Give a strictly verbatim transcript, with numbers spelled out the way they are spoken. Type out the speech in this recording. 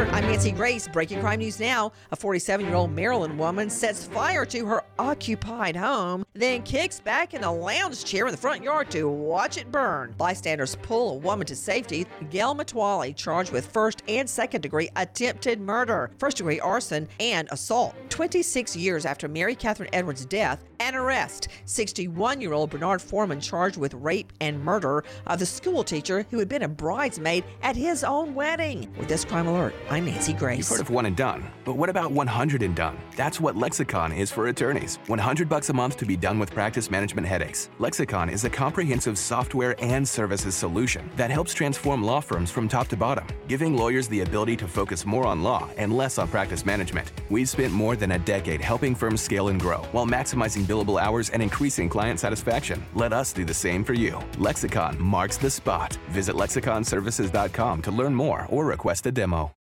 Alert. I'm Nancy Grace. Breaking crime news now. A forty-seven-year-old Maryland woman sets fire to her occupied home, then kicks back in a lounge chair in the front yard to watch it burn. Bystanders pull a woman to safety. Gail Matwali charged with first and second degree attempted murder, first degree arson, and assault. twenty-six years after Mary Catherine Edwards' death, an arrest. sixty-one-year-old Bernard Foreman charged with rape and murder of the school teacher who had been a bridesmaid at his own wedding. With this crime alert, I'm Nancy Grace. You've heard of one and done, but what about one hundred and done? That's what Lexicon is for attorneys. one hundred bucks a month to be done with practice management headaches. Lexicon is a comprehensive software and services solution that helps transform law firms from top to bottom, giving lawyers the ability to focus more on law and less on practice management. We've spent more than a decade helping firms scale and grow while maximizing billable hours and increasing client satisfaction. Let us do the same for you. Lexicon marks the spot. Visit lexicon services dot com to learn more or request a demo.